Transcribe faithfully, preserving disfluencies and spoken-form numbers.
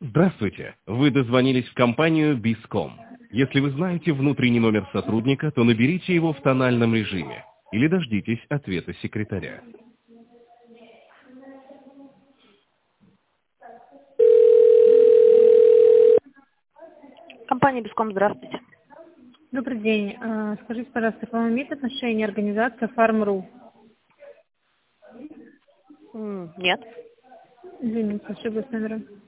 Здравствуйте. Вы дозвонились в компанию Bizcom. Если вы знаете внутренний номер сотрудника, то наберите его в тональном режиме или дождитесь ответа секретаря. Компания Bizcom, здравствуйте. Добрый день. А, Скажите, пожалуйста, к вам имеет отношение организация Farm.ru? М, Нет. Извините, ошиблась номером.